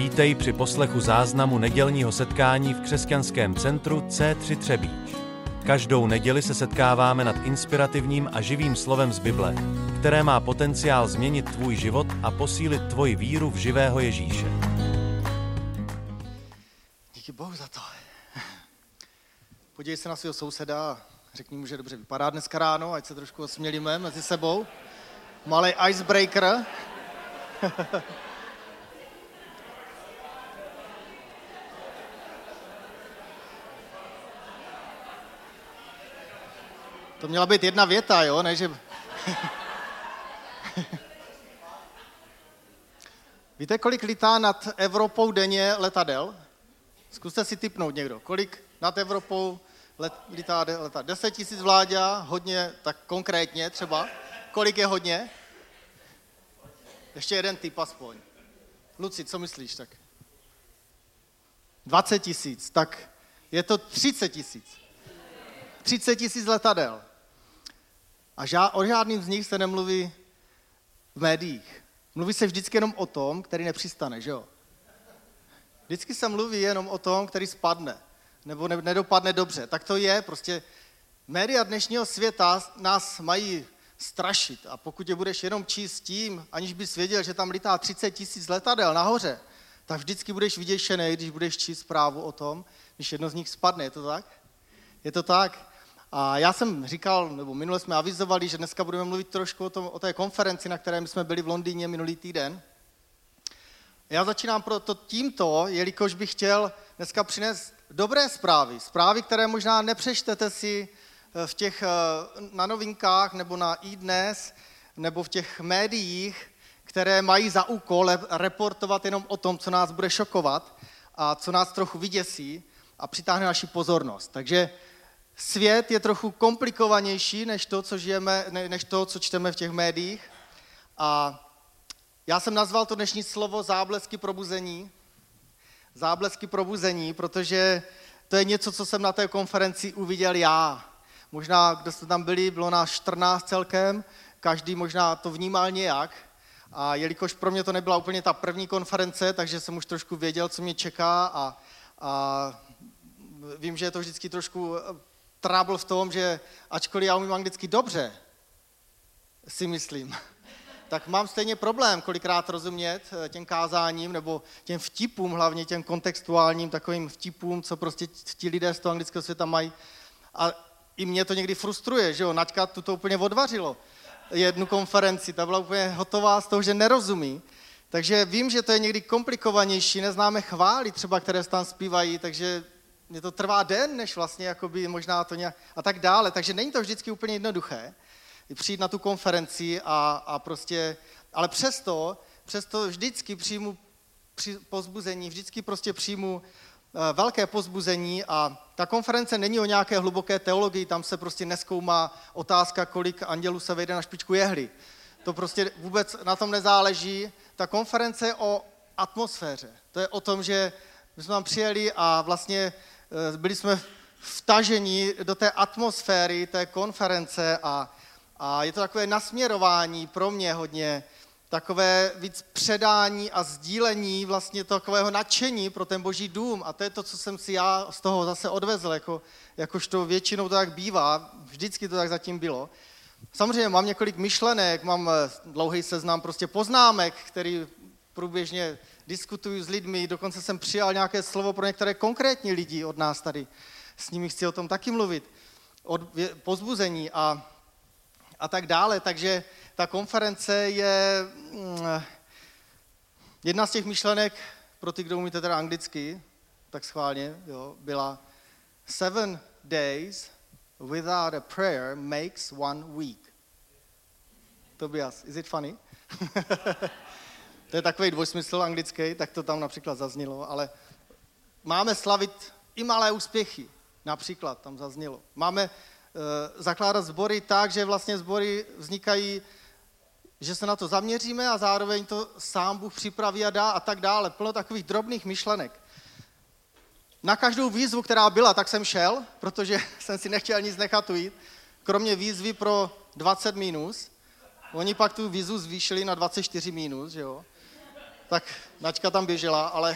Vítej při poslechu záznamu nedělního setkání v křesťanském centru C3 Třebíč. Každou neděli se setkáváme nad inspirativním a živým slovem z Bible, které má potenciál změnit tvůj život a posílit tvoji víru v živého Ježíše. Díky Bohu za to. Podívej se na svého souseda a řekni mu, že dobře vypadá dneska ráno, ať se trošku osmělíme mezi sebou. Malý icebreaker. To měla být jedna věta, jo, ne, že... Víte, kolik lítá nad Evropou denně letadel? Zkuste si tipnout někdo. Kolik nad Evropou lítá? 10 000 vláďa, hodně, tak konkrétně třeba. Kolik je hodně? Ještě jeden tip aspoň. Luci, co myslíš tak? 20 000, tak je to 30 000. 30 000 letadel. A o žádným z nich se nemluví v médiích. Mluví se vždycky jenom o tom, který nepřistane, že jo? Vždycky se mluví jenom o tom, který spadne, nebo nedopadne dobře. Tak to je, prostě média dnešního světa nás mají strašit. A pokud je budeš jenom číst tím, aniž bys věděl, že tam lítá 30 000 letadel nahoře, tak vždycky budeš vyděšený, když budeš číst zprávu o tom, když jedno z nich spadne. Je to tak? Je to tak? A já jsem říkal, nebo minule jsme avizovali, že dneska budeme mluvit trošku o té konferenci, na které jsme byli v Londýně minulý týden. Já začínám proto tímto, jelikož bych chtěl dneska přinést dobré zprávy. Zprávy, které možná nepřečtete si na novinkách, nebo na iDnes, nebo v těch médiích, které mají za úkol reportovat jenom o tom, co nás bude šokovat a co nás trochu vyděsí a přitáhne naši pozornost. Takže svět je trochu komplikovanější než to, co žijeme, než to, co čteme v těch médiích. A já jsem nazval to dnešní slovo záblesky probuzení. Záblesky probuzení, protože to je něco, co jsem na té konferenci uviděl já. Možná, kdo jste tam byli, bylo nás 14 celkem, každý možná to vnímal nějak. A jelikož pro mě to nebyla úplně ta první konference, takže jsem už trošku věděl, co mě čeká a vím, že je to vždycky trošku trouble v tom, že ačkoliv já umím anglicky dobře, si myslím, tak mám stejně problém kolikrát rozumět těm kázáním nebo těm vtipům, hlavně těm kontextuálním takovým vtipům, co prostě ti lidé z toho anglického světa mají. A i mě to někdy frustruje, že jo, Naďka to úplně odvařilo jednu konferenci, ta byla úplně hotová z toho, že nerozumí. Takže vím, že to je někdy komplikovanější, neznáme chvály třeba, které se tam zpívají, takže mě to trvá den, než vlastně jakoby možná to nějak a tak dále. Takže není to vždycky úplně jednoduché přijít na tu konferenci a prostě, ale přesto vždycky přijmu povzbuzení, vždycky prostě přijmu velké povzbuzení a ta konference není o nějaké hluboké teologii, tam se prostě nezkoumá otázka, kolik andělů se vejde na špičku jehly. To prostě vůbec na tom nezáleží. Ta konference je o atmosféře. To je o tom, že my jsme tam přijeli a vlastně byli jsme vtaženi do té atmosféry té konference a je to takové nasměrování pro mě hodně, takové víc předání a sdílení vlastně takového nadšení pro ten Boží dům. A to je to, co jsem si já z toho zase odvezl, jakožto většinou to tak bývá, vždycky to tak zatím bylo. Samozřejmě mám několik myšlenek, mám dlouhý seznam prostě poznámek, který průběžně diskutuju s lidmi, dokonce jsem přijal nějaké slovo pro některé konkrétní lidi od nás tady. S nimi chci o tom taky mluvit, o povzbuzení a tak dále. Takže ta konference je jedna z těch myšlenek, pro ty, kdo umíte teda anglicky, tak schválně, jo, byla 7 days without a prayer makes 1 week. Tobias, is it funny? To je takový dvojsmysl anglický, tak to tam například zaznělo, ale máme slavit i malé úspěchy, například tam zaznělo. Máme zakládat sbory tak, že vlastně sbory vznikají, že se na to zaměříme a zároveň to sám Bůh připraví a dá a tak dále. Plno takových drobných myšlenek. Na každou výzvu, která byla, tak jsem šel, protože jsem si nechtěl nic nechat ujít, kromě výzvy pro 20 minus. Oni pak tu výzvu zvýšili na 24 minus, že jo. Tak Naďka tam běžela, ale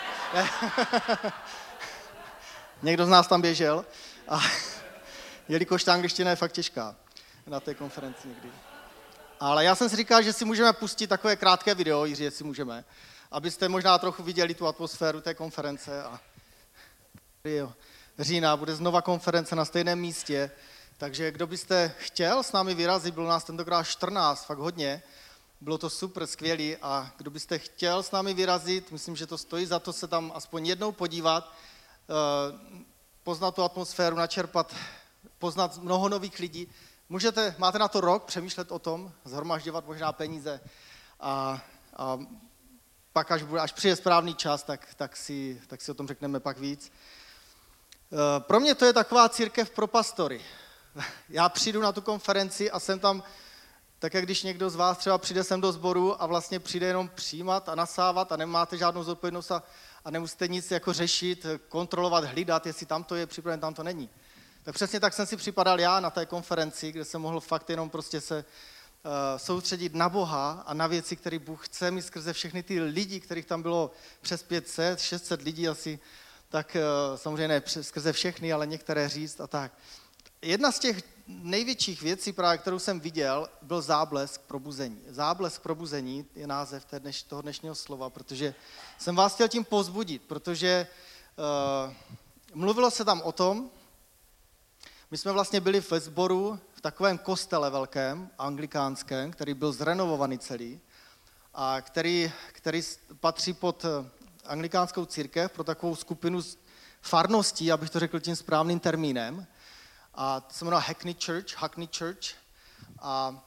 někdo z nás tam běžel. A jelikož ta angličtina je fakt těžká na té konferenci někdy. Ale já jsem si říkal, že si můžeme pustit takové krátké video, Jiří, jestli můžeme, abyste možná trochu viděli tu atmosféru té konference. A října bude znova konference na stejném místě, takže kdo byste chtěl s námi vyrazit, bylo nás tentokrát 14, fakt hodně, bylo to super, skvělý, a kdo byste chtěl s námi vyrazit, myslím, že to stojí za to se tam aspoň jednou podívat, poznat tu atmosféru, načerpat, poznat mnoho nových lidí. Máte na to rok přemýšlet o tom, zhromažďovat možná peníze a pak, až přijde správný čas, tak si o tom řekneme pak víc. Pro mě to je taková církev pro pastory. Já přijdu na tu konferenci a jsem tam, tak jak když někdo z vás třeba přijde sem do sboru a vlastně přijde jenom přijímat a nasávat a nemáte žádnou zodpovědnost a nemusíte nic jako řešit, kontrolovat, hlídat, jestli tam to je připraven, tam to není. Tak přesně tak jsem si připadal já na té konferenci, kde jsem mohl fakt jenom prostě se soustředit na Boha a na věci, které Bůh chce mi skrze všechny ty lidi, kterých tam bylo přes 500, 600 lidí asi, tak samozřejmě ne skrze všechny, ale některé říct a tak. Jedna z těch největších věcí, právě kterou jsem viděl, byl záblesk probuzení. Záblesk probuzení je název toho dnešního slova, protože jsem vás chtěl tím povzbudit, protože mluvilo se tam o tom, my jsme vlastně byli ve sboru v takovém kostele velkém, anglikánském, který byl zrenovovaný celý a který patří pod anglikánskou církev pro takovou skupinu farností, abych to řekl tím správným termínem. A to se jmenuje Hackney Church. A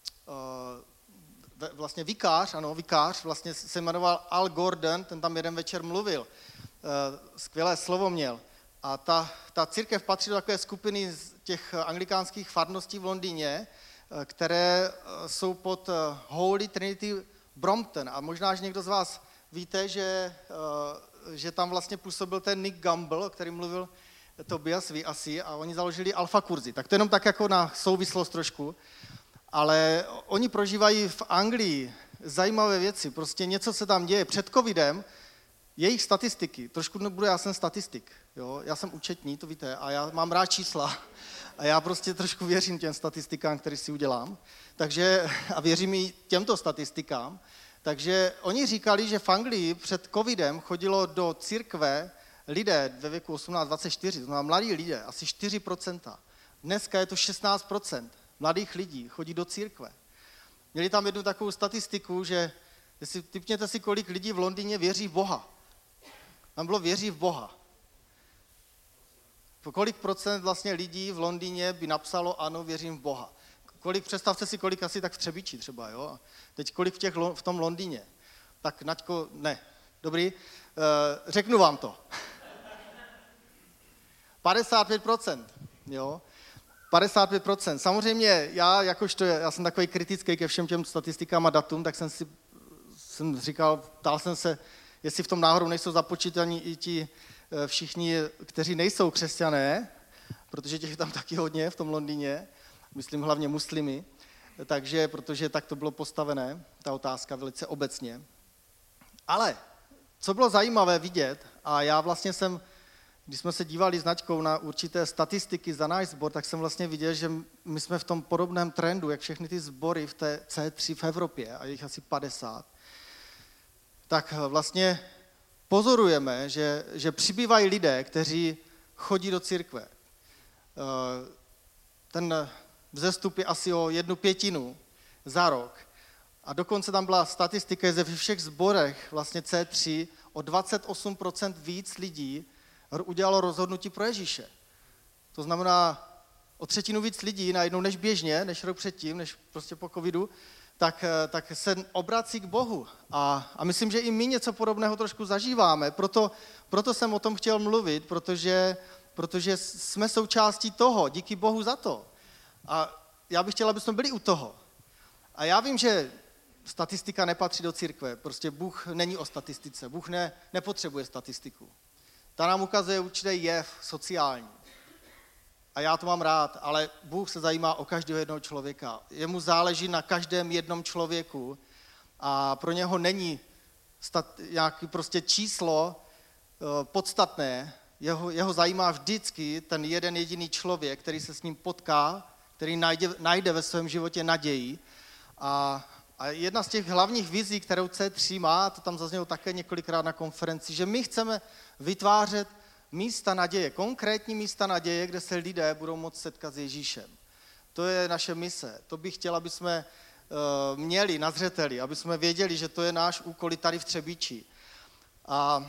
vlastně vikář vlastně se jmenoval Al Gordon, ten tam jeden večer mluvil. Skvělé slovo měl. A ta církev patří do takové skupiny z těch anglikánských farností v Londýně, které jsou pod Holy Trinity Brompton. A možná, že někdo z vás víte, že tam vlastně působil ten Nick Gamble, o kterém mluvil Tobias, vy asi, a oni založili Alfa kurzy. Tak to jenom tak jako na souvislost trošku. Ale oni prožívají v Anglii zajímavé věci. Prostě něco se tam děje. Před covidem jejich statistiky, trošku nebudu, já jsem statistik, jo? Já jsem účetní, to víte, a já mám rád čísla a já prostě trošku věřím těm statistikám, které si udělám, takže, a věřím i těmto statistikám, takže oni říkali, že v Anglii před covidem chodilo do církve lidé ve věku 18-24, to znamená mladí lidé, asi 4%. Dneska je to 16% mladých lidí chodí do církve. Měli tam jednu takovou statistiku, že tipněte si, kolik lidí v Londýně věří v Boha. Tam bylo věří v Boha. Kolik procent vlastně lidí v Londýně by napsalo ano, věřím v Boha. Představte si, kolik asi tak v Třebíči třeba, jo. A teď kolik v tom Londýně. Tak Naďko, ne, dobrý, řeknu vám to. 55%, jo. 55%. Samozřejmě já jsem takový kritický ke všem těm statistikám a datům, tak jsem říkal, ptal jsem se, jestli v tom náhodou nejsou započítaní i ti všichni, kteří nejsou křesťané, protože těch je tam taky hodně v tom Londýně, myslím hlavně muslimy, takže, protože tak to bylo postavené, ta otázka velice obecně. Ale co bylo zajímavé vidět, a já vlastně když jsme se dívali s Naďkou na určité statistiky za náš sbor, tak jsem vlastně viděl, že my jsme v tom podobném trendu, jak všechny ty sbory v té C3 v Evropě, a je jich asi 50, tak vlastně pozorujeme, že přibývají lidé, kteří chodí do církve. Ten vzestup je asi o 1/5 za rok. A dokonce tam byla statistika, že ve všech sborech vlastně C3 o 28% víc lidí udělalo rozhodnutí pro Ježíše. To znamená o 1/3 víc lidí najednou než běžně, než rok předtím, než prostě po covidu, tak se obrací k Bohu. A myslím, že i my něco podobného trošku zažíváme. Proto jsem o tom chtěl mluvit, protože jsme součástí toho, díky Bohu za to. A já bych chtěl, aby jsme byli u toho. A já vím, že statistika nepatří do církve. Prostě Bůh není o statistice. Bůh nepotřebuje statistiku. Ta nám ukazuje určitý jev sociální. A já to mám rád, ale Bůh se zajímá o každého jednoho člověka. Jemu záleží na každém jednom člověku a pro něho není nějaký prostě číslo podstatné. Jeho zajímá vždycky ten jeden jediný člověk, který se s ním potká, který najde ve svém životě naději. A jedna z těch hlavních vizí, kterou C3 má, to tam zaznělo také několikrát na konferenci, že my chceme vytvářet místa naděje, konkrétní místa naděje, kde se lidé budou moct setkat s Ježíšem. To je naše mise. To bych chtěl, aby jsme měli na zřeteli, aby jsme věděli, že to je náš úkol tady v Třebíči. A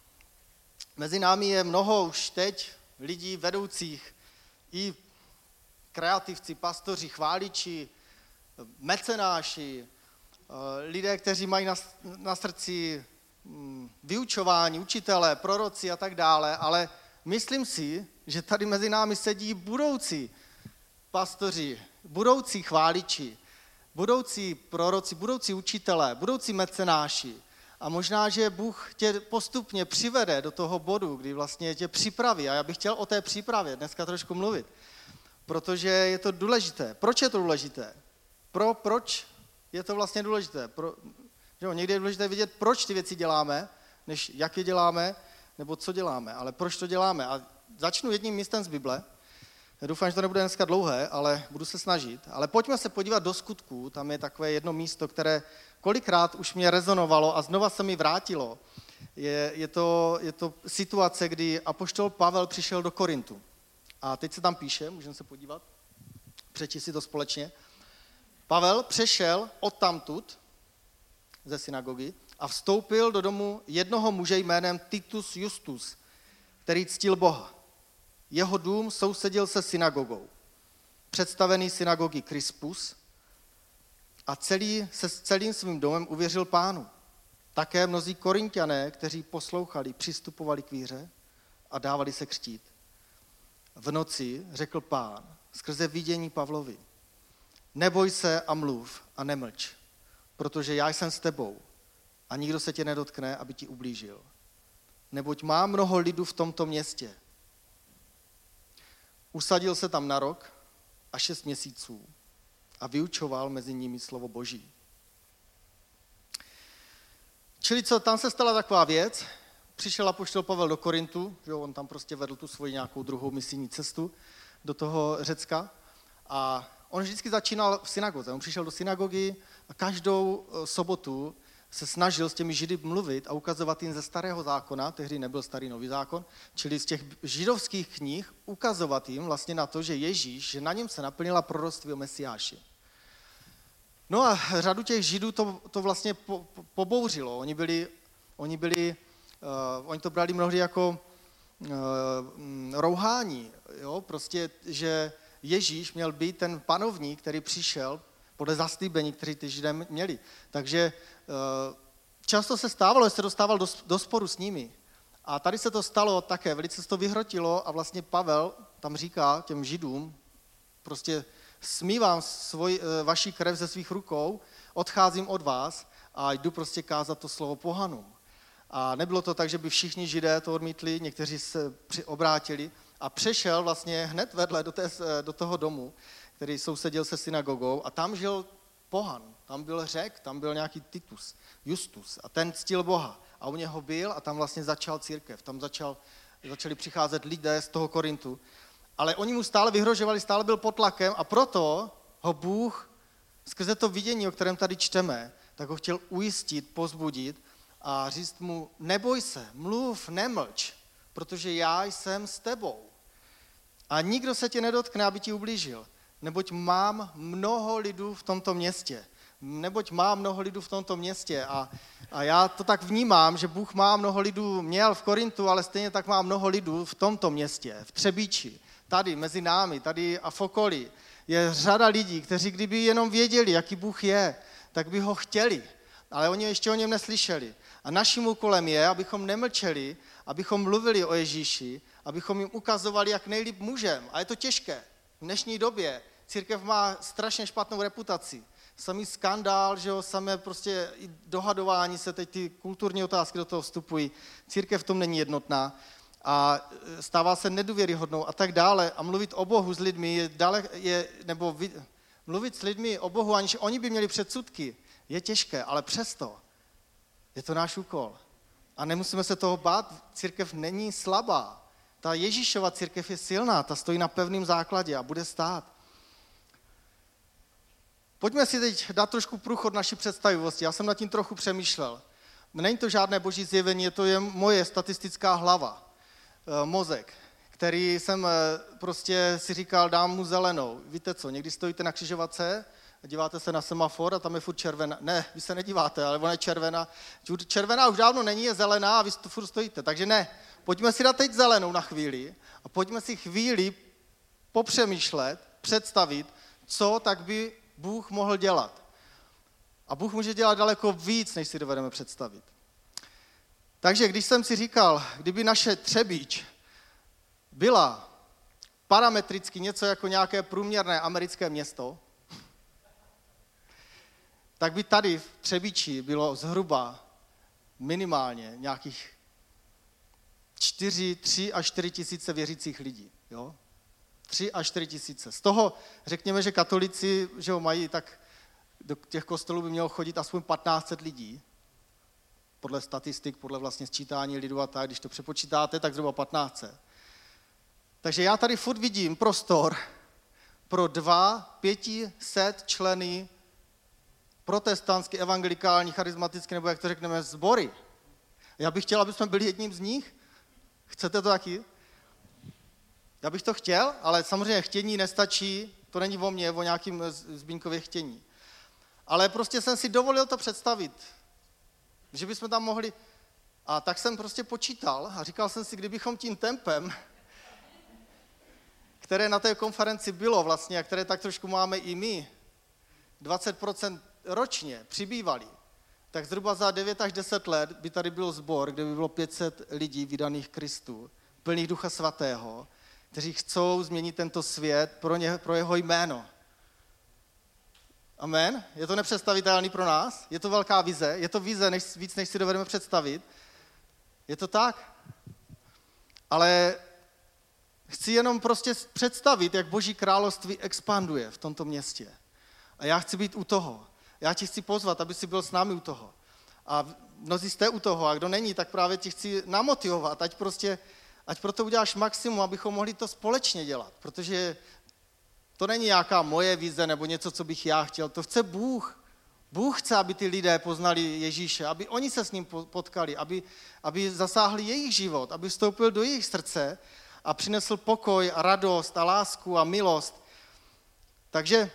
mezi námi je mnoho už teď lidí vedoucích, i kreativci, pastoři, chváliči, mecenáši, lidé, kteří mají na srdci vyučování, učitelé, proroci a tak dále, ale myslím si, že tady mezi námi sedí budoucí pastoři, budoucí chváliči, budoucí proroci, budoucí učitelé, budoucí mecenáši. A možná, že Bůh tě postupně přivede do toho bodu, kdy vlastně tě připraví. A já bych chtěl o té přípravě dneska trošku mluvit, protože je to důležité. Proč je to důležité? Proč je to vlastně důležité? Někdy je důležité vidět, proč ty věci děláme, než jak je děláme, nebo co děláme, ale proč to děláme. A začnu jedním místem z Bible. Já doufám, že to nebude dneska dlouhé, ale budu se snažit. Ale pojďme se podívat do Skutků, tam je takové jedno místo, které kolikrát už mě rezonovalo a znova se mi vrátilo. Je to situace, kdy apoštol Pavel přišel do Korintu. A teď se tam píše, můžeme se podívat, přečíst si to společně. Pavel přešel odtamtud ze synagogy a vstoupil do domu jednoho muže jménem Titus Justus, který ctil Boha. Jeho dům sousedil se synagogou. Představený synagogy Crispus a celým svým domem uvěřil Pánu. Také mnozí Korinťané, kteří poslouchali, přistupovali k víře a dávali se křtít. V noci řekl Pán skrze vidění Pavlovi: neboj se a mluv a nemlč, protože já jsem s tebou a nikdo se tě nedotkne, aby ti ublížil. Neboť má mnoho lidu v tomto městě. Usadil se tam na rok a 6 měsíců a vyučoval mezi nimi slovo Boží. Čili tam se stala taková věc, přišel apoštol Pavel do Korintu, že on tam prostě vedl tu svoji nějakou druhou misijní cestu do toho Řecka a on vždycky začínal v synagoze. On přišel do synagogy a každou sobotu se snažil s těmi Židy mluvit a ukazovat jim ze starého zákona, tehdy nebyl starý nový zákon, čili z těch židovských knih ukazovat jim vlastně na to, že Ježíš, že na něm se naplnila proroctví o Mesiáši. No a řadu těch Židů to vlastně pobouřilo. Oni to brali mnohdy jako rouhání, jo? Prostě, že Ježíš měl být ten panovník, který přišel podle zaslíbení, kteří ty Židé měli. Takže často se stávalo, že se dostával do sporu s nimi. A tady se to stalo také, velice se to vyhrotilo a vlastně Pavel tam říká těm Židům, prostě smívám vaši krev ze svých rukou, odcházím od vás a jdu prostě kázat to slovo pohanům. A nebylo to tak, že by všichni Židé to odmítli, někteří se obrátili a přešel vlastně hned vedle do toho domu, který sousedil se synagogou a tam žil pohan, tam byl Řek, tam byl nějaký Titus, Justus a ten ctil Boha a u něho byl a tam vlastně začal církev, tam začali přicházet lidé z toho Korintu, ale oni mu stále vyhrožovali, stále byl pod tlakem a proto ho Bůh skrze to vidění, o kterém tady čteme, tak ho chtěl ujistit, povzbudit a říct mu, neboj se, mluv, nemlč, protože já jsem s tebou a nikdo se tě nedotkne, aby ti ublížil. Neboť mám mnoho lidů v tomto městě. A já to tak vnímám, že Bůh má mnoho lidů, měl v Korintu, ale stejně tak má mnoho lidů v tomto městě, v Třebíči, tady mezi námi, tady a v okolí. Je řada lidí, kteří kdyby jenom věděli, jaký Bůh je, tak by ho chtěli, ale oni ještě o něm neslyšeli. A naším úkolem je, abychom nemlčeli, abychom mluvili o Ježíši, abychom jim ukazovali, jak nejlíp můžeme. A je to těžké. V dnešní době církev má strašně špatnou reputaci. Samý skandál, že jo, samé prostě dohadování se, teď ty kulturní otázky do toho vstupují. Církev v tom není jednotná a stává se nedůvěryhodnou a tak dále. A mluvit o Bohu s lidmi mluvit s lidmi o Bohu, aniž oni by měli předsudky, je těžké, ale přesto Je to náš úkol. A nemusíme se toho bát, církev není slabá. Ta Ježíšova církev je silná, ta stojí na pevném základě a bude stát. Pojďme si teď dát trošku průchod naší představivosti. Já jsem nad tím trochu přemýšlel. Není to žádné boží zjevení, to je moje statistická hlava, mozek, který jsem prostě si říkal, dám mu zelenou. Víte co, někdy stojíte na křižovatce, díváte se na semafor a tam je furt červená. Ne, vy se nedíváte, ale ona je červená. Červená už dávno není, je zelená a vy furt stojíte. Takže ne, pojďme si dát teď zelenou na chvíli a pojďme si chvíli popřemýšlet, představit, co tak by Bůh mohl dělat. A Bůh může dělat daleko víc, než si dovedeme představit. Takže když jsem si říkal, kdyby naše Třebíč byla parametricky něco jako nějaké průměrné americké město, tak by tady v Třebíči bylo zhruba minimálně nějakých 3 až 4 tisíce věřících lidí. Jo? 3 až 4 tisíce. Z toho řekněme, že katolíci, že ho mají, tak do těch kostelů by mělo chodit aspoň 1500 lidí. Podle statistik, podle vlastně sčítání lidu a tak, když to přepočítáte, tak zhruba 1500. Takže já tady furt vidím prostor pro 500 členy protestantský, evangelikální, charismatický, nebo jak to řekneme, sbory. Já bych chtěl, aby jsme byli jedním z nich. Chcete to taky? Já bych to chtěl, ale samozřejmě chtění nestačí, to není o mně, o nějakým Zbínkově chtění. Ale prostě jsem si dovolil to představit, že bychom tam mohli, a tak jsem prostě počítal a říkal jsem si, kdybychom tím tempem, které na té konferenci bylo vlastně a které tak trošku máme i my, 20% ročně přibývali, tak zhruba za 9 až 10 let by tady byl sbor, kde by bylo 500 lidí vydaných Kristu, plných Ducha Svatého, kteří chcou změnit tento svět pro jeho jméno. Amen? Je to nepředstavitelný pro nás? Je to velká vize? Je to vize víc, než si dovedeme představit? Je to tak? Ale chci jenom prostě představit, jak Boží království expanduje v tomto městě. A já chci být u toho. Já ti chci pozvat, aby si byl s námi u toho. A mnozí jste u toho, a kdo není, tak právě ti chci namotivovat, ať pro to uděláš maximum, abychom mohli to společně dělat. Protože to není nějaká moje vize nebo něco, co bych já chtěl. To chce Bůh. Bůh chce, aby ty lidé poznali Ježíše, aby oni se s ním potkali, aby zasáhli jejich život, aby vstoupil do jejich srdce a přinesl pokoj a radost a lásku a milost. Takže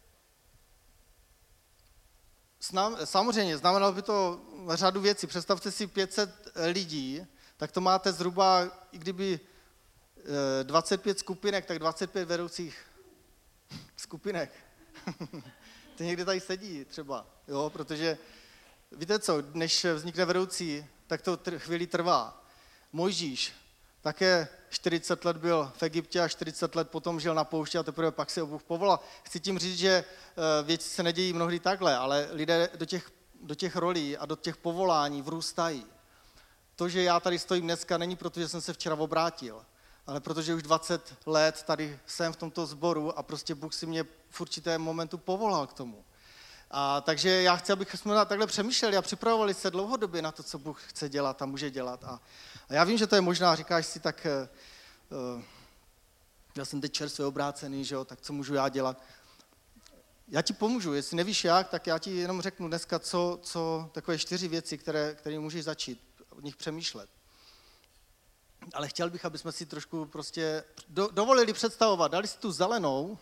samozřejmě znamenalo by to řadu věcí. Představte si 500 lidí, tak to máte zhruba, i kdyby 25 skupinek, tak 25 vedoucích skupinek. To někde tady sedí třeba, jo, protože víte co, než vznikne vedoucí, tak to chvíli trvá. Mojžíš také 40 let byl v Egyptě a 40 let potom žil na poušti a teprve pak se Bůh povolal. Chci tím říct, že věci se nedějí mnohdy takhle, ale lidé do těch rolí a do těch povolání vrůstají. To, že já tady stojím dneska, není proto, že jsem se včera obrátil, ale protože už 20 let tady jsem v tomto sboru a prostě Bůh si mě v určitém momentu povolal k tomu. A takže já chci, abychom takhle přemýšleli a připravovali se dlouhodobě na to, co Bůh chce dělat a může dělat. A já vím, že to je možná, říkáš si, tak já jsem teď čerstvě obrácený, že jo, tak co můžu já dělat? Já ti pomůžu, jestli nevíš jak, tak já ti jenom řeknu dneska, co takové 4 věci, které můžeš začít od nich přemýšlet. Ale chtěl bych, aby jsme si trošku prostě dovolili představovat, dali si tu zelenou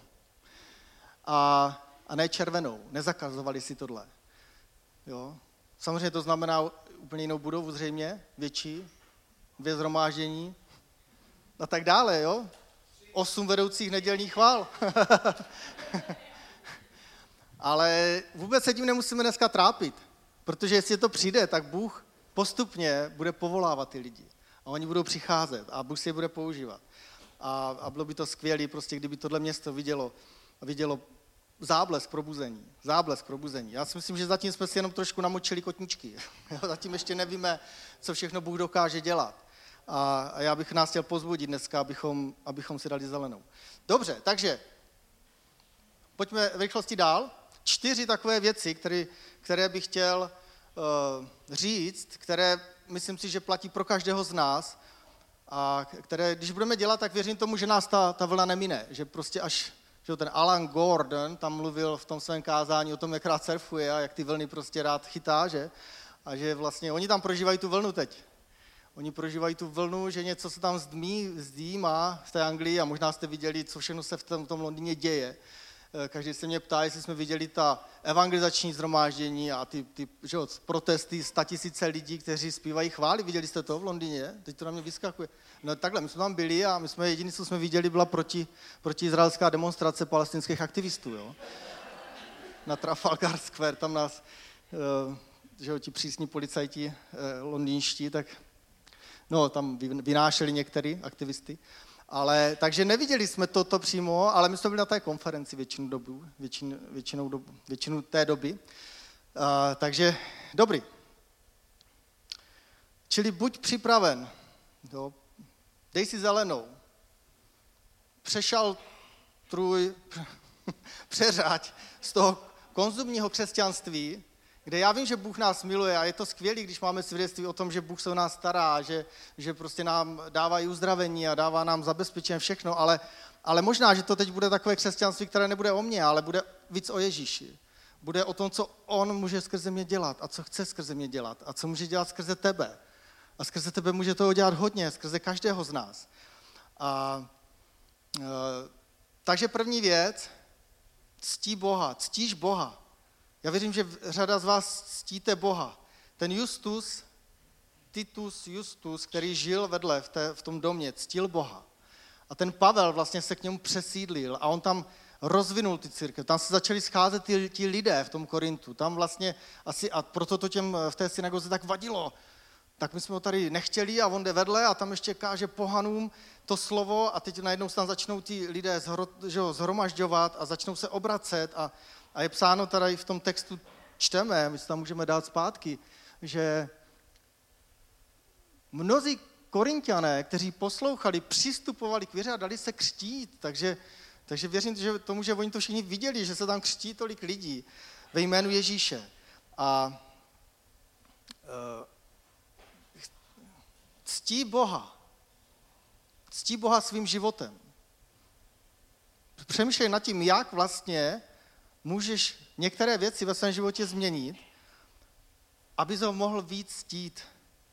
a ne červenou, nezakazovali si tohle. Jo? Samozřejmě to znamená úplně jinou budovu zřejmě, větší, 2 shromáždění a tak dále, jo? 8 vedoucích nedělních chvál. Ale vůbec se tím nemusíme dneska trápit, protože jestli to přijde, tak Bůh postupně bude povolávat ty lidi. A oni budou přicházet a Bůh si je bude používat. A bylo by to skvělé, prostě, kdyby tohle město vidělo záblesk probuzení. Já si myslím, že zatím jsme si jenom trošku namočili kotníčky. Zatím ještě nevíme, co všechno Bůh dokáže dělat. A já bych nás chtěl pozbudit dneska, abychom si dali zelenou. Dobře, takže pojďme v rychlosti dál. 4 takové věci, které bych chtěl říct, které myslím si, že platí pro každého z nás a které, když budeme dělat, tak věřím tomu, že nás ta vlna nemine, že prostě až že ten Alan Gordon tam mluvil v tom svém kázání o tom, jak rád surfuje a jak ty vlny prostě rád chytá, že? A že vlastně oni tam prožívají tu vlnu teď. Oni prožívají tu vlnu, že něco se tam zdí má v té Anglii a možná jste viděli, co všechno se v tom Londýně děje. Každý se mě ptá, jestli jsme viděli ta evangelizační shromáždění a ty že jo, protesty 100 000 lidí, kteří zpívají chvály. Viděli jste to v Londýně? Teď to na mě vyskakuje. No takhle, my jsme tam byli a my jsme jediný, co jsme viděli, byla protiizraelská demonstrace palestinských aktivistů. Jo? Na Trafalgar Square, tam nás, že jo, ti přísní policajti londýnští, tak no, tam vynášeli některý aktivisty. Ale, takže neviděli jsme to přímo, ale my jsme byli na té konferenci většinu té doby. Takže dobrý. Čili buď připraven, jo, dej si zelenou, přeřáď z toho konzumního křesťanství, kde já vím, že Bůh nás miluje a je to skvělé, když máme svědectví o tom, že Bůh se o nás stará, že prostě nám dává i uzdravení a dává nám zabezpečení všechno, ale možná, že to teď bude takové křesťanství, které nebude o mně, ale bude víc o Ježíši. Bude o tom, co on může skrze mě dělat a co chce skrze mě dělat a co může dělat skrze tebe. A skrze tebe může toho dělat hodně, skrze každého z nás. Takže první věc, ctí Boha, ctíš Boha. Já věřím, že řada z vás ctíte Boha. Ten Titus Justus, který žil vedle v tom domě, ctil Boha. A ten Pavel vlastně se k němu přesídlil a on tam rozvinul ty církev. Tam se začali scházet ti lidé v tom Korintu. Tam vlastně asi, a proto to těm v té synagoze tak vadilo. Tak my jsme ho tady nechtěli a on jde vedle a tam ještě káže pohanům to slovo a teď najednou se tam začnou ti lidé zhromažďovat a začnou se obracet a je psáno tady v tom textu, čteme, my se tam můžeme dát zpátky, že mnozí Korinťané, kteří poslouchali, přistupovali k věře a dali se křtít, takže věřím že tomu, že oni to všichni viděli, že se tam křtí tolik lidí ve jménu Ježíše. A ctí Boha svým životem. Přemýšlej nad tím, jak vlastně můžeš některé věci ve svém životě změnit, abys ho mohl víc ctít.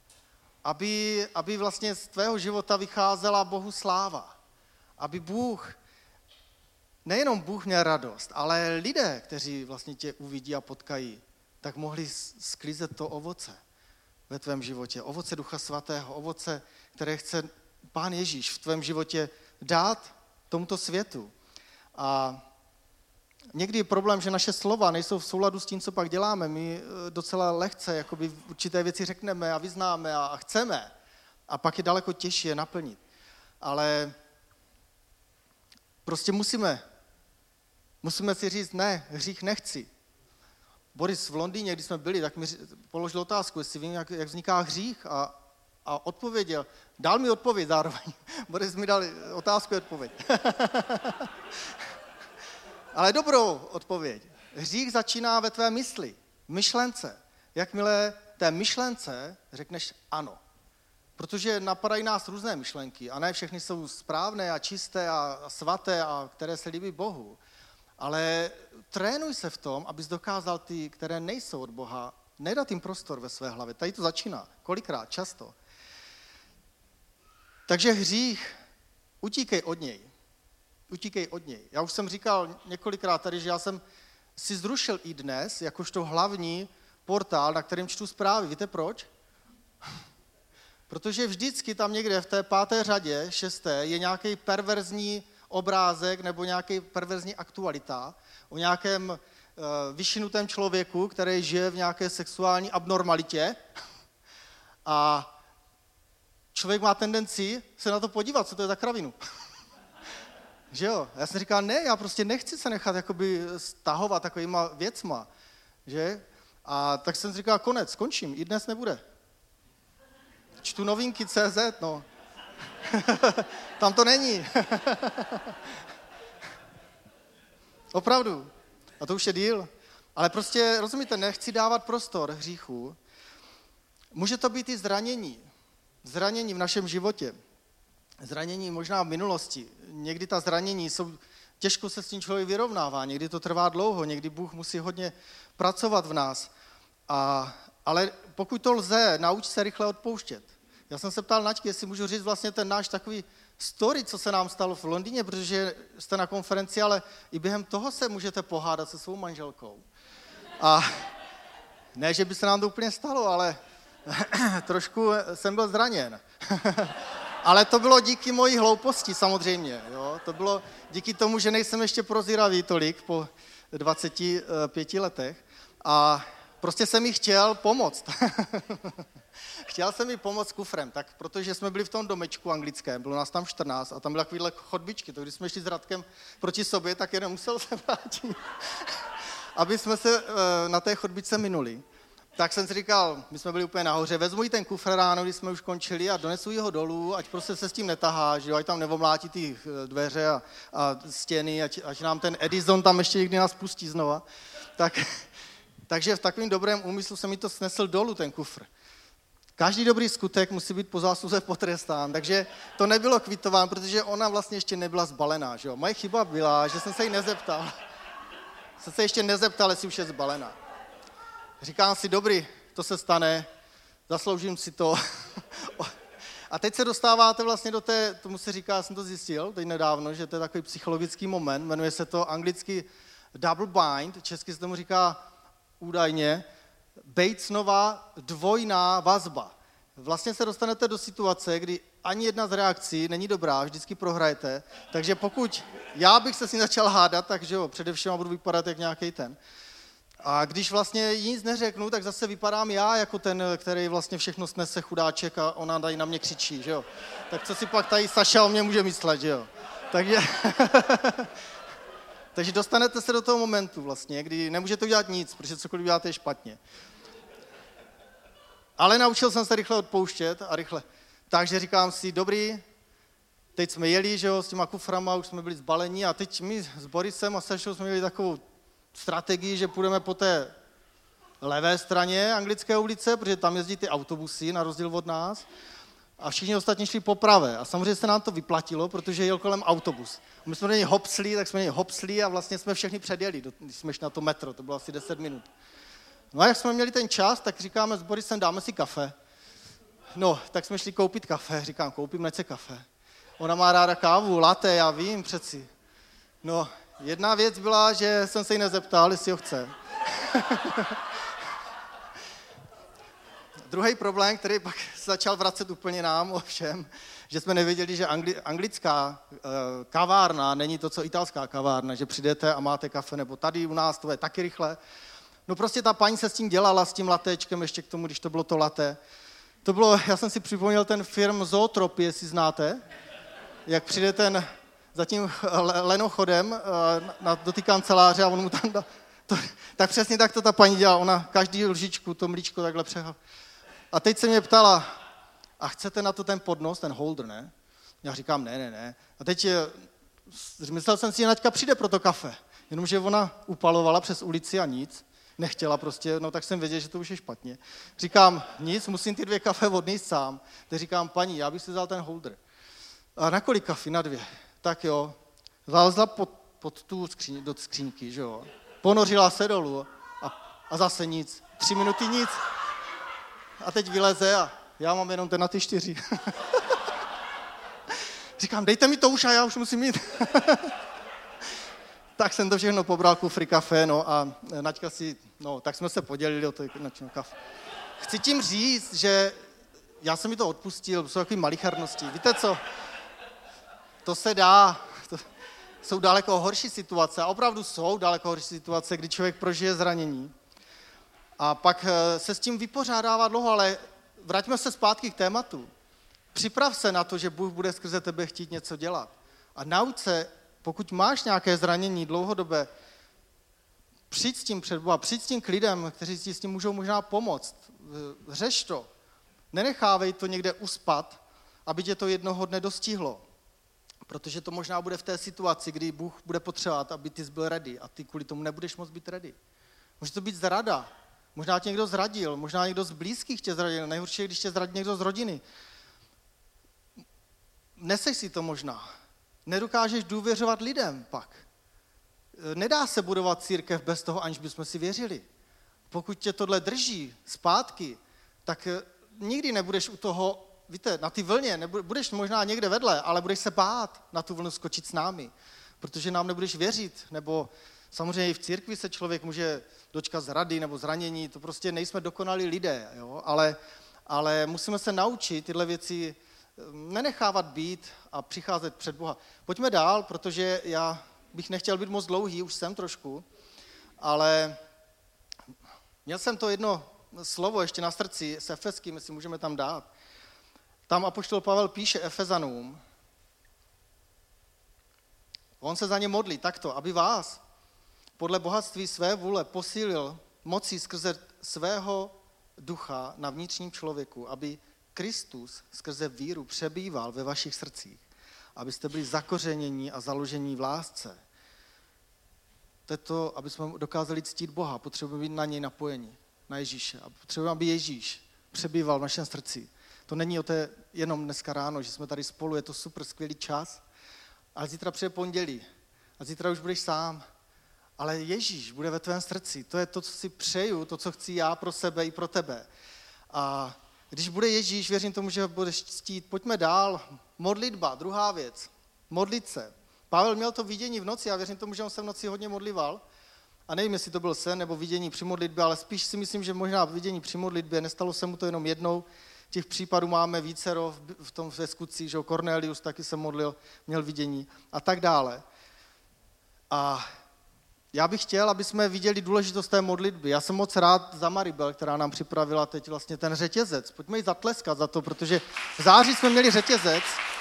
Aby vlastně z tvého života vycházela Bohu sláva. Aby nejenom Bůh měl radost, ale lidé, kteří vlastně tě uvidí a potkají, tak mohli sklízet to ovoce ve tvém životě. Ovoce Ducha Svatého, ovoce, které chce Pán Ježíš v tvém životě dát tomuto světu. A někdy je problém, že naše slova nejsou v souladu s tím, co pak děláme. My docela lehce jakoby určité věci řekneme a vyznáme a chceme. A pak je daleko těžší je naplnit. Ale prostě musíme si říct, ne, hřích nechci. Boris v Londýně, když jsme byli, tak mi položil otázku, jestli vím, jak vzniká hřích a odpověděl. Dal mi odpověď zároveň. Boris mi dal otázku a odpověď. Ale dobrou odpověď. Hřích začíná ve tvé mysli, v myšlence. Jakmile té myšlence řekneš ano. Protože napadají nás různé myšlenky a ne všechny jsou správné a čisté a svaté a které se líbí Bohu. Ale trénuj se v tom, abys dokázal ty, které nejsou od Boha, nedat jim prostor ve své hlavě. Tady to začíná. Kolikrát? Často. Takže hřích, utíkej od něj. Utíkej od něj. Já už jsem říkal několikrát tady, že já jsem si zrušil iDnes jakožto hlavní portál, na kterém čtu zprávy. Víte proč? Protože vždycky tam někde v té 5. řadě, 6. je nějaký perverzní obrázek nebo nějaký perverzní aktualita o nějakém vyšinutém člověku, který žije v nějaké sexuální abnormalitě a člověk má tendenci se na to podívat, co to je za kravinu. Že jo? Já jsem říkal, ne, já prostě nechci se nechat jakoby stahovat takovýma věcma, že? A tak jsem říkal, skončím, i dnes nebude. Čtu novinky CZ, no. Tam to není. Opravdu. A to už je díl. Ale prostě, rozumíte, nechci dávat prostor hříchu. Může to být i zranění. Zranění v našem životě. Zranění možná v minulosti. Někdy ta zranění jsou, těžko se s tím člověk vyrovnává, někdy to trvá dlouho, někdy Bůh musí hodně pracovat v nás. Ale pokud to lze, nauč se rychle odpouštět. Já jsem se ptal Naďky, jestli můžu říct vlastně ten náš takový story, co se nám stalo v Londýně, protože jste na konferenci, ale i během toho se můžete pohádat se svou manželkou. A ne, že by se nám to úplně stalo, ale trošku jsem byl zraněn. Ale to bylo díky mojí hlouposti samozřejmě. Jo? To bylo díky tomu, že nejsem ještě prozíravý tolik po 25 letech. A prostě jsem jí chtěl pomoct. Chtěl jsem jí pomoct s kufrem, tak protože jsme byli v tom domečku anglickém, bylo nás tam 14 a tam byly takovýhle chodbičky, to když jsme šli s Radkem proti sobě, tak jeden musel se vrátit, aby jsme se na té chodbičce minuli. Tak jsem si říkal, my jsme byli úplně nahoře, vezmu jí ten kufr ráno, když jsme už končili a donesu jí ho dolů, ať prostě se s tím netahá, že jo, ať tam nevomlátí ty dveře a stěny, ať nám ten Edison tam ještě někdy nás pustí znova. Takže v takovém dobrém úmyslu jsem mi to snesl dolů, ten kufr. Každý dobrý skutek musí být po zásluze potrestán, takže to nebylo kvitováno, protože ona vlastně ještě nebyla zbalená, že jo. Moje chyba byla, že jsem se jí nezeptal. Jsem se ještě nezeptal, jestli už je zbalená. Říkám si, dobrý, to se stane, zasloužím si to. A teď se dostáváte vlastně do té, tomu se říká, já jsem to zjistil teď nedávno, že to je takový psychologický moment, jmenuje se to anglicky double bind, česky se tomu říká údajně Batesova dvojná vazba. Vlastně se dostanete do situace, kdy ani jedna z reakcí není dobrá, vždycky prohrajete, takže pokud já bych se s ní začal hádat, takže jo, především budu vypadat jak nějaký ten. A když vlastně jí nic neřeknu, tak zase vypadám já jako ten, který vlastně všechno snese chudáček a ona tady na mě křičí, že jo. Tak co si pak tady Saša o mě může myslet, že jo. Takže dostanete se do toho momentu vlastně, kdy nemůžete udělat nic, protože cokoliv děláte je špatně. Ale naučil jsem se rychle odpouštět a rychle. Takže říkám si, dobrý, teď jsme jeli, že jo, s těma kuframa, už jsme byli zbalení a teď my s Borisem a Sašou jsme měli takovou strategii, že půjdeme po té levé straně Anglické ulice, protože tam jezdí ty autobusy na rozdíl od nás a všichni ostatní šli po pravé. A samozřejmě se nám to vyplatilo, protože jel kolem autobus. My jsme do něj hopsli, a vlastně jsme všechny předjeli, když jsme šli na to metro, to bylo asi 10 minut. No a jak jsme měli ten čas, tak říkáme s Borisem, dáme si kafe. No, tak jsme šli koupit kafe, říkám, koupím nechce kafe. Ona má ráda kávu, latte, já vím přeci. No, jedna věc byla, že jsem se jí nezeptal, jestli ho chce. Druhý problém, který pak začal vracet úplně nám, ovšem, že jsme nevěděli, že anglická kavárna není to, co italská kavárna, že přijdete a máte kafe, nebo tady u nás to je taky rychle. No prostě ta paní se s tím dělala, s tím latéčkem, ještě k tomu, když to bylo to latte. To bylo, já jsem si připomněl ten film Zootropy, jestli znáte, jak přijde ten za tím lenochodem do té kanceláře a on mu tam dá, tak přesně tak to ta paní dělá, ona každý lžičku, to mlíčko takhle přehal. A teď se mě ptala, a chcete na to ten podnos, ten holder, ne? Já říkám, ne. A teď myslel jsem si, že Naďka přijde pro to kafe, jenomže ona upalovala přes ulici a nic, nechtěla prostě, no tak jsem věděl, že to už je špatně. Říkám, nic, musím ty 2 kafe odnést sám. Teď říkám, paní, já bych si vzal ten holder. A na kolik kafe? Na 2. Tak jo, zalezla pod tu do skřínky, že jo. Ponořila se dolů a zase nic. 3 minuty nic. A teď vyleze a já mám jenom ten na ty 4. Říkám, dejte mi to už a já už musím jít. Tak jsem to všechno pobral, kufry, kafe, no a Naďka si, no tak jsme se podělili o to kafe. Chci tím říct, že já jsem mi to odpustil, to jsou takové malichernosti. Víte co? To se dá, to jsou daleko horší situace, a opravdu jsou daleko horší situace, kdy člověk prožije zranění. A pak se s tím vypořádává dlouho, ale vraťme se zpátky k tématu. Připrav se na to, že Bůh bude skrze tebe chtít něco dělat. A nauč se, pokud máš nějaké zranění dlouhodobé, přijď s tím před Boha, přijď s tím k lidem, kteří ti s tím můžou možná pomoct. Řeš to. Nenechávej to někde uspat, aby tě to jednoho dne dostihlo. Protože to možná bude v té situaci, kdy Bůh bude potřebovat, aby ty byl ready a ty kvůli tomu nebudeš moct být ready. Může to být zrada. Možná tě někdo zradil, možná někdo z blízkých tě zradil, nejhorší je, když tě zradí někdo z rodiny. Neseš si to možná. Nedokážeš důvěřovat lidem pak. Nedá se budovat církev bez toho, aniž bychom si věřili. Pokud tě tohle drží zpátky, tak nikdy nebudeš u toho, víte, na ty vlně, budeš možná někde vedle, ale budeš se bát na tu vlnu skočit s námi, protože nám nebudeš věřit, nebo samozřejmě i v církvi se člověk může dočkat zrady nebo zranění, to prostě nejsme dokonalí lidé, jo? Ale musíme se naučit tyhle věci nenechávat být a přicházet před Boha. Pojďme dál, protože já bych nechtěl být moc dlouhý, už jsem trošku, ale měl jsem to jedno slovo ještě na srdci s Efeským, jestli můžeme tam dát. Tam apoštol Pavel píše Efezanům, on se za ně modlí takto, aby vás podle bohatství své vůle posílil mocí skrze svého ducha na vnitřním člověku, aby Kristus skrze víru přebýval ve vašich srdcích, abyste byli zakořenění a založení v lásce. To je to, aby jsme dokázali ctít Boha, potřebujeme být na něj napojeni, na Ježíše. A potřebujeme, aby Ježíš přebýval v našem srdci. To není o té jenom dneska ráno, že jsme tady spolu, je to super, skvělý čas, ale zítra přijde pondělí a zítra už budeš sám. Ale Ježíš bude ve tvém srdci. To je to, co si přeju, to, co chci já pro sebe i pro tebe. A když bude Ježíš, věřím tomu, že budeš ctít. Pojďme dál. Modlitba, druhá věc. Modlit se. Pavel měl to vidění v noci, já věřím tomu, že on se v noci hodně modlival. A nevím, jestli to byl sen nebo vidění při modlitbě, ale spíš si myslím, že možná vidění při modlitbě. Nestalo se mu to jenom jednou. Těch případů máme vícero v tom ve skutcích, že Cornelius taky se modlil, měl vidění a tak dále. A já bych chtěl, aby jsme viděli důležitost té modlitby. Já jsem moc rád za Maribel, která nám připravila teď vlastně ten řetězec. Pojďme jí zatleskat za to, protože v září jsme měli řetězec,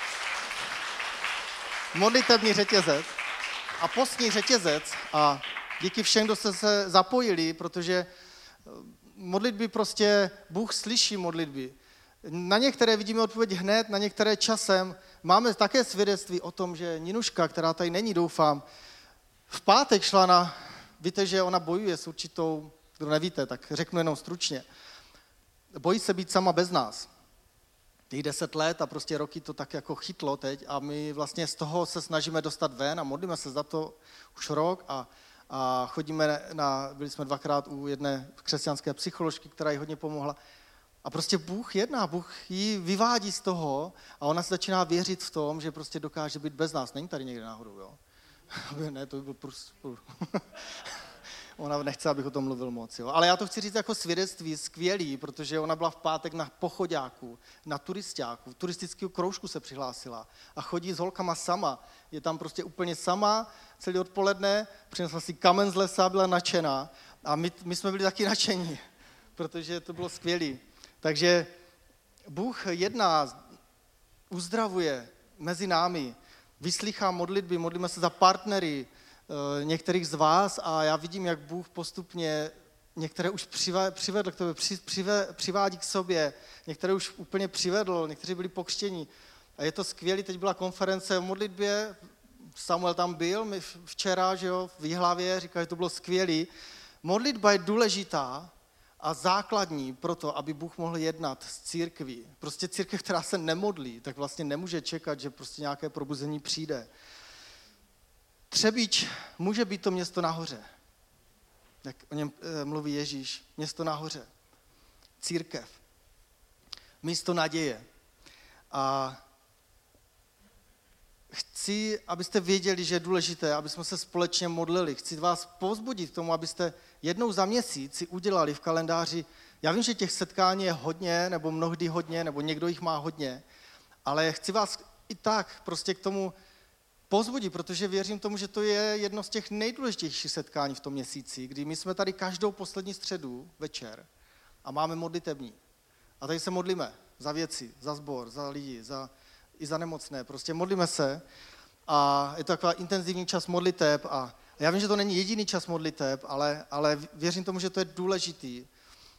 modlitební řetězec a postní řetězec a díky všem, kdo jste se zapojili, protože modlitby prostě, Bůh slyší modlitby. Na některé vidíme odpověď hned, na některé časem. Máme také svědectví o tom, že Ninuška, která tady není, doufám, v pátek šla víte, že ona bojuje s určitou, kdo nevíte, tak řeknu jenom stručně. Bojí se být sama bez nás. Jí 10 let a prostě roky to tak jako chytlo teď a my vlastně z toho se snažíme dostat ven a modlíme se za to už rok a chodíme byli jsme 2krát u jedné křesťanské psycholožky, která jí hodně pomohla. A prostě Bůh jedná, Bůh ji vyvádí z toho a ona se začíná věřit v tom, že prostě dokáže být bez nás. Není tady někde náhodou, jo? Ne, to by byl Ona nechce, abych o tom mluvil moc, jo? Ale já to chci říct jako svědectví skvělý, protože ona byla v pátek na pochoďáku, na turistáku, turistického kroužku se přihlásila a chodí s holkama sama. Je tam prostě úplně sama, celý odpoledne, přinesla si kamen z lesa, byla nadšená a my jsme byli taky nadšení, protože to bylo skvělý. Takže Bůh jedná, uzdravuje mezi námi, vyslychá modlitby, modlíme se za partnery některých z vás a já vidím, jak Bůh postupně některé už přivedl k tobě, přivádí k sobě, některé už úplně přivedl, někteří byli pokřtění. A je to skvělé, teď byla konference o modlitbě, Samuel tam byl, my včera, že jo, v Jihlavě, říkal, že to bylo skvělé. Modlitba je důležitá a základní pro to, aby Bůh mohl jednat s církví. Prostě církev, která se nemodlí, tak vlastně nemůže čekat, že prostě nějaké probuzení přijde. Třebíč může být to město nahoře, jak o něm mluví Ježíš, město nahoře, církev, místo naděje. A chci, abyste věděli, že je důležité, aby jsme se společně modlili. Chci vás povzbudit k tomu, abyste jednou za měsíc si udělali v kalendáři. Já vím, že těch setkání je hodně, nebo mnohdy hodně, nebo někdo jich má hodně, ale chci vás i tak prostě k tomu povzbudit, protože věřím tomu, že to je jedno z těch nejdůležitějších setkání v tom měsíci, kdy my jsme tady každou poslední středu večer a máme modlitební. A tady se modlíme za věci, za sbor, za lidi, i za nemocné. Prostě modlíme se a je to taková intenzivní čas modliteb a já vím, že to není jediný čas modliteb, ale věřím tomu, že to je důležitý.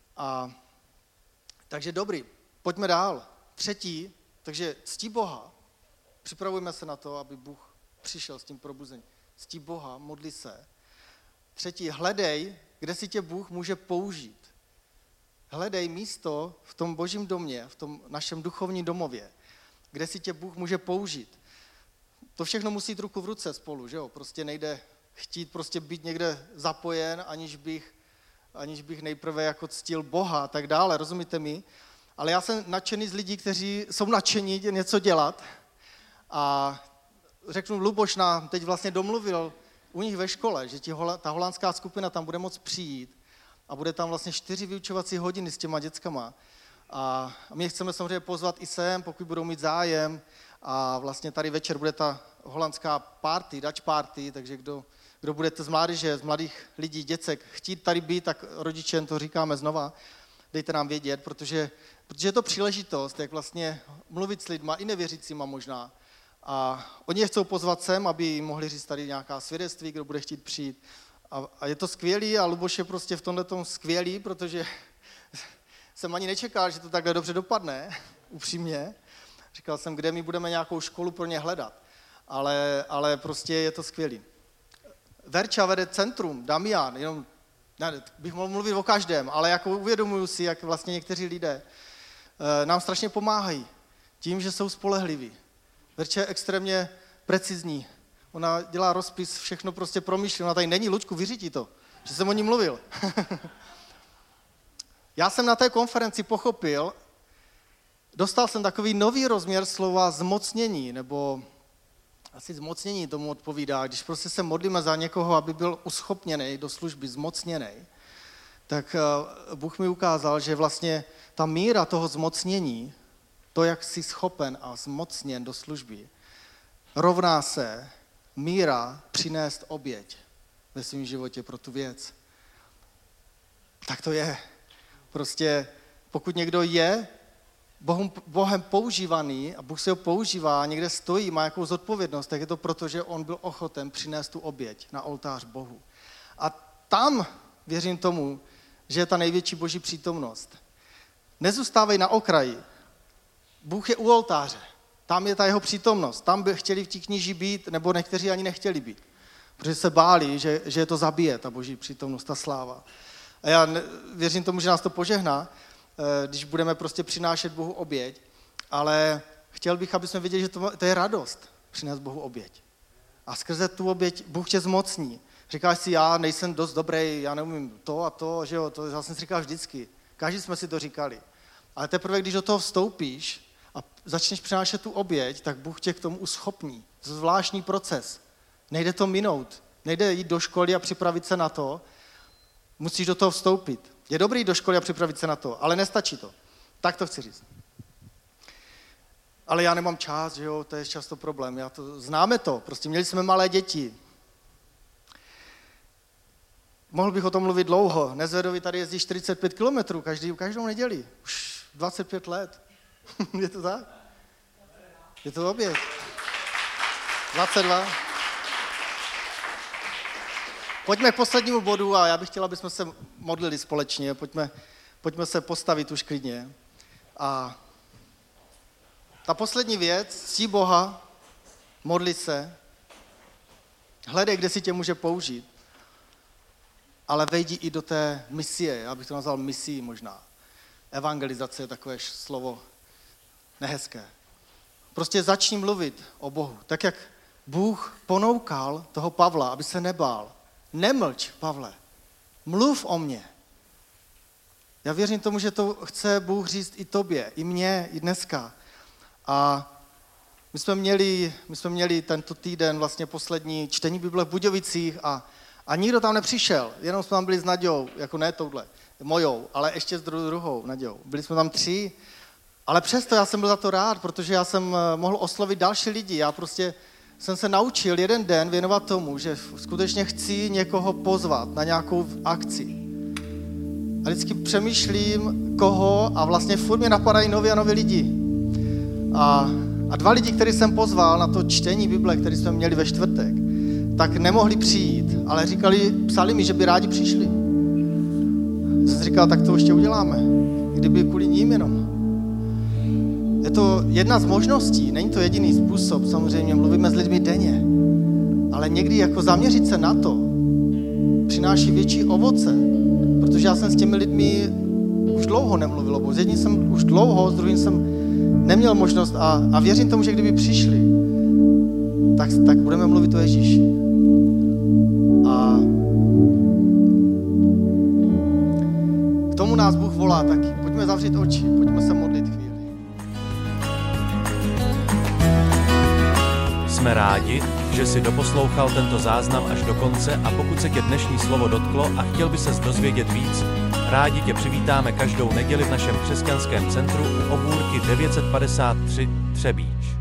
Takže dobrý, pojďme dál. Třetí, takže ctí Boha. Připravujeme se na to, aby Bůh přišel s tím probuzením. Ctí Boha, modli se. Třetí, hledej kde si tě Bůh může použít. Hledej místo v tom Božím domě, v tom našem duchovním domově, kde si tě Bůh může použít. To všechno musí jít ruku v ruce spolu, že jo? Prostě nejde chtít prostě být někde zapojen, aniž bych nejprve jako ctil Boha a tak dále, rozumíte mi? Ale já jsem nadšený z lidí, kteří jsou nadšení něco dělat. A řeknu, Luboš nám teď vlastně domluvil u nich ve škole, že ta holandská skupina tam bude moct přijít a bude tam vlastně 4 vyučovací hodiny s těma dětskama. A my chceme samozřejmě pozvat i sem, pokud budou mít zájem. A vlastně tady večer bude ta holandská party, Dutch party, takže kdo budete z mládeže, z mladých lidí, děcek, chtít tady být, tak rodičem to říkáme znova, dejte nám vědět, protože je to příležitost, jak vlastně mluvit s lidma, i nevěřícíma možná. A oni je chcou pozvat sem, aby jim mohli říct tady nějaká svědectví, kdo bude chtít přijít. A je to skvělý a Luboš je prostě v tomhletom skvělý, protože jsem ani nečekal, že to takhle dobře dopadne, upřímně. Říkal jsem, kde my budeme nějakou školu pro ně hledat, ale prostě je to skvělý. Verča vede centrum, Damian, jenom bych mohl mluvit o každém, ale jako uvědomuju si, jak vlastně někteří lidé nám strašně pomáhají tím, že jsou spolehliví. Verča je extrémně precizní. Ona dělá rozpis, všechno prostě promýšlí. Ona tady není, Lučku, vyřítí to, že jsem o ní mluvil. Já jsem na té konferenci pochopil, dostal jsem takový nový rozměr slova zmocnění, nebo asi zmocnění tomu odpovídá, když prostě se modlíme za někoho, aby byl uschopněný do služby, zmocněný, tak Bůh mi ukázal, že vlastně ta míra toho zmocnění, to, jak jsi schopen a zmocněn do služby, rovná se míra přinést oběť ve svém životě pro tu věc. Tak to je. Prostě pokud někdo je Bohem používaný a Bůh se ho používá, někde stojí, má nějakou zodpovědnost, tak je to proto, že on byl ochoten přinést tu oběť na oltář Bohu. A tam věřím tomu, že je ta největší Boží přítomnost. Nezůstávej na okraji. Bůh je u oltáře. Tam je ta jeho přítomnost. Tam by chtěli v těch kníži být, nebo někteří ani nechtěli být. Protože se báli, že je to zabije, ta Boží přítomnost, ta sláva. A já věřím tomu, že nás to požehná, když budeme prostě přinášet Bohu oběť, ale chtěl bych, aby jsme viděli, že to je radost přinést Bohu oběť. A skrze tu oběť Bůh tě zmocní. Říkáš si, já nejsem dost dobrý, já neumím to a to, že jo, to já jsem si říkal vždycky. Každý jsme si to říkali. Ale teprve, když do toho vstoupíš a začneš přinášet tu oběť, tak Bůh tě k tomu uschopní. To je zvláštní proces. Nejde to minout. Nejde jít do školy a připravit se na to. Musíš do toho vstoupit. Je dobrý do školy a připravit se na to, ale nestačí to. Tak to chci říct. Ale já nemám čas, že jo, to je často problém. Známe to, prostě měli jsme malé děti. Mohl bych o tom mluvit dlouho. Nezvedovi tady jezdí 45 kilometrů každou neděli. Už 25 let. Je to tak? Je to oběť. 22. Pojďme k poslednímu bodu a já bych chtěla, aby jsme se modlili společně. Pojďme se postavit už klidně. A ta poslední věc, ctí Boha, modli se, hledej, kde si tě může použít, ale vejdi i do té misie, já bych to nazval misií možná. Evangelizace je takové slovo nehezké. Prostě začni mluvit o Bohu, tak jak Bůh ponoukal toho Pavla, aby se nebál. Nemlč, Pavle, mluv o mně. Já věřím tomu, že to chce Bůh říct i tobě, i mně, i dneska. A my jsme měli tento týden vlastně poslední čtení Bible v Budějovicích a nikdo tam nepřišel, jenom jsme tam byli s Naďou, jako ne touhle, mojou, ale ještě s druhou Naďou. Byli jsme tam 3, ale přesto já jsem byl za to rád, protože já jsem mohl oslovit další lidi. Já prostě jsem se naučil jeden den věnovat tomu, že skutečně chci někoho pozvat na nějakou akci. A vždycky přemýšlím, koho a vlastně furt mě napadají nově a nově lidi. A 2 lidi, který jsem pozval na to čtení Bible, který jsme měli ve čtvrtek, tak nemohli přijít, ale psali mi, že by rádi přišli. Jsem říkal, tak to ještě uděláme. Kdyby kvůli ním jenom. Je to jedna z možností, není to jediný způsob, samozřejmě mluvíme s lidmi denně, ale někdy jako zaměřit se na to, přináší větší ovoce. Protože já jsem s těmi lidmi už dlouho nemluvil o Bohu. S jedním jsem už dlouho, s druhým jsem neměl možnost a věřím tomu, že kdyby přišli, tak budeme mluvit o Ježíši. A k tomu nás Bůh volá taky. Pojďme zavřít oči, pojďme se modlit chvíli. Jsme rádi, že jsi doposlouchal tento záznam až do konce a pokud se tě dnešní slovo dotklo a chtěl by ses dozvědět víc, rádi tě přivítáme každou neděli v našem křesťanském centru u obůrky 953 Třebíč.